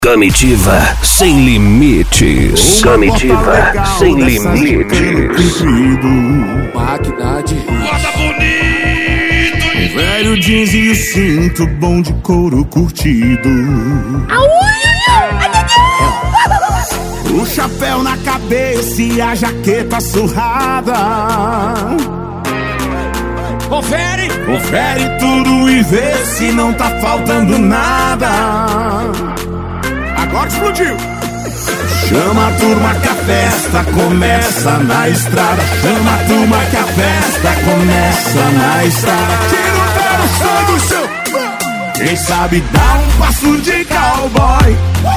Comitiva sem limites. Comitiva sem limites. Máquina de Roda bonito, velho jeans e o cinto bom de couro curtido. O chapéu na cabeça e a jaqueta surrada. confere. Confere tudo e vê se não tá faltando nada. Agora explodiu. Chama a turma que a festa começa na estrada. Chama a turma que a festa começa na estrada. Tira o pé no chão do chão. Quem sabe dá um passo de cowboy.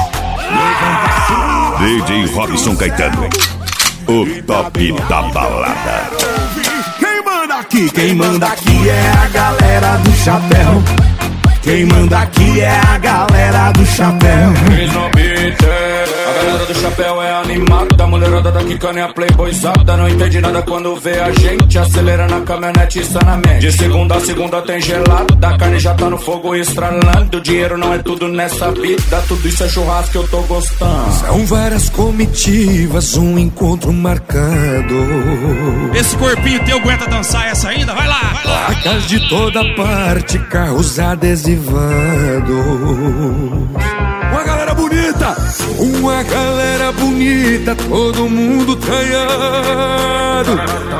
DJ Robson Caetano, o top da balada. Quem manda aqui é a galera do chapéu. Quem manda aqui é a galera do chapéu. A galera do chapéu é animada. A mulherada da quicana é a playboyzada. Não entende nada quando vê a gente. Acelera na caminhonete e sanamente. De segunda a segunda tem gelado. Da carne já tá no fogo estralando. Dinheiro não é tudo nessa vida. Tudo isso é churrasco que eu tô gostando. São várias comitivas, um encontro marcado. Esse corpinho teu aguenta dançar essa ainda? Vai lá, vai lá. Placas de toda parte, carros adesivados. Uma galera bonita, uma galera bonita, todo mundo traiado.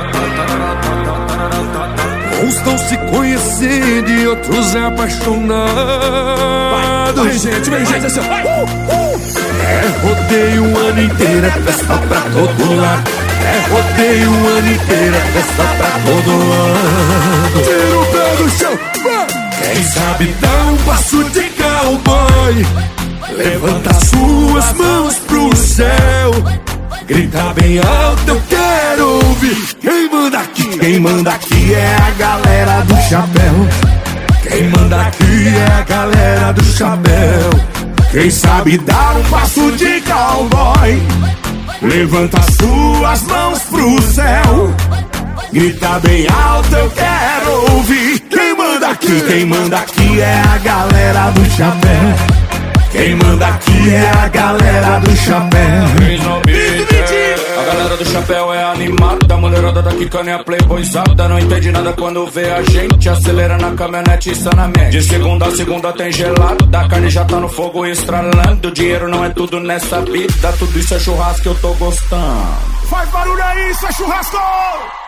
Uns estão se conhecendo e outros apaixonados. Vem gente, assim. É rodeio o ano inteiro, é festa pra todo lado. É rodeio o ano inteiro, é festa pra todo lado. Tira o pé do chão. Quem sabe dá um passo de cowboy. Levanta suas mãos pro céu. Grita bem alto, eu quero ouvir. Quem manda aqui? Quem manda aqui é a galera do chapéu. Quem manda aqui é a galera do chapéu. Quem sabe dar um passo de cowboy. Levanta suas mãos pro céu. Grita bem alto, eu quero ouvir. Quem manda aqui é a galera do chapéu. Quem manda aqui é a galera do chapéu. A galera do chapéu é animada. A mulherada da quicana é a playboyzada. Não entende nada quando vê a gente. Acelera na caminhonete e sanamente. De segunda a segunda tem gelado. Da carne já tá no fogo estralando. Dinheiro não é tudo nessa vida. Tudo isso é churrasco que eu tô gostando. Faz barulho aí, isso é churrasco!